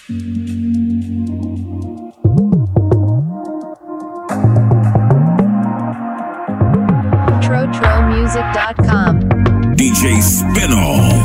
TroTroMusic.com. DJ Spinall,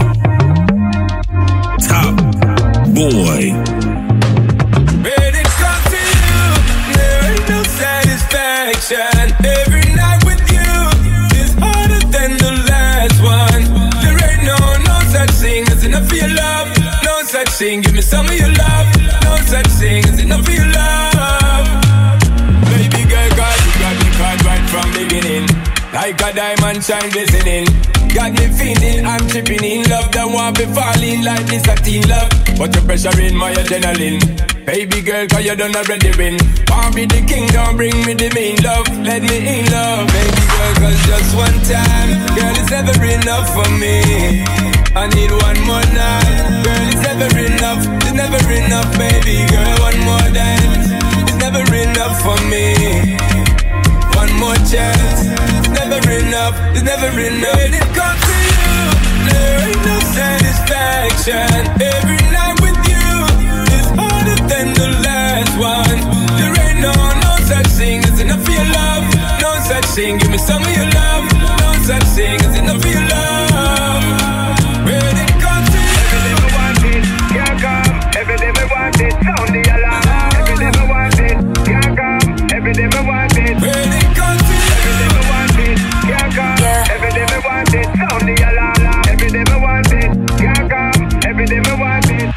Top Boy. When it comes to you, there ain't no satisfaction. Every night with you is harder than the last one. There ain't no such thing as enough for your love. No such thing, give me some of your love. No such thing as enough for your love. Baby girl, God, you got me caught right from beginning. Like a diamond shine glistening. Got me feeling I'm tripping in love. That want me falling like this a teen love. But the pressure in my adrenaline. Baby girl, cause you done already win. Want me the king, don't bring me the main love. Let me in love. Baby girl, cause just one time, girl, it's never enough for me. I need one more night. Girl, it's never enough. It's never enough, baby girl. One more dance. It's never enough for me. One more chance. It's never enough. It's never enough. When it comes to you, there ain't no satisfaction. Every night with you is harder than the last one. There ain't no such thing as enough for your love. No such thing, give me some of your love. No such thing as enough for your love. When it comes to you, every day we want it, can't come. Every day we want it, sound the alarm. Every day we want it, can't come. Every day we want it. When it comes to you, every day we want it, can't come. Every day we want it, sound the alarm. Every day we want it, can't come. Every day we want it.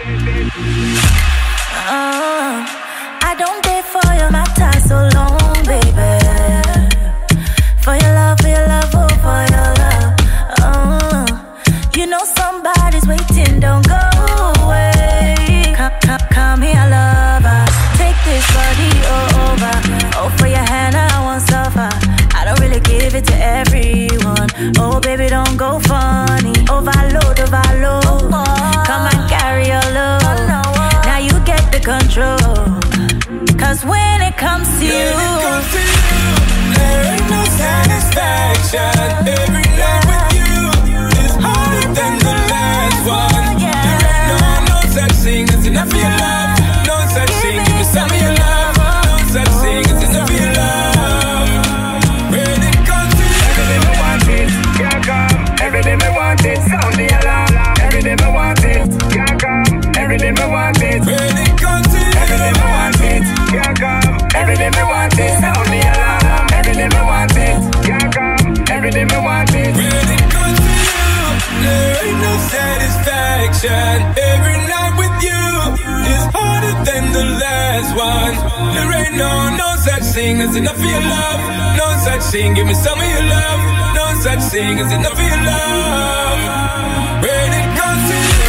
I don't wait for your matter so long, baby. For your love, oh, for your love. You know somebody's waiting, don't go away. Come here, lover. Take this body over. Oh, for your hand, I won't suffer. I don't really give it to everyone. Oh, baby, don't go funny. Overload. Come and carry your load. Now you get the control. Cause when it comes to you, there ain't no satisfaction. Every night with you is harder than the last one. There ain't no such thing as enough for your love. No such thing, give me some of your love. No such thing as enough for your love. When it comes to you, every day we want it, can't come. Every day we want it, sound the alarm. Every day we want it, can't come. Every day we want it. When it comes to you, every day we want it, can't come. Every day we want it, sound the alarm. Every day we want it, can't come. Every day we want it. When it comes to you, there ain't no satisfaction. Every night with you is harder than the last one. There ain't no such thing as enough for your love. No such thing, give me some of your love. No such thing as enough for your love. When it comes to you,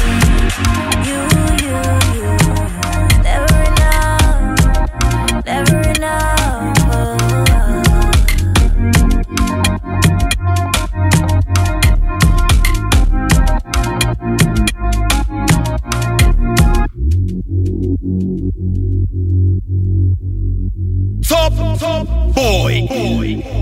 never enough. Top Boy.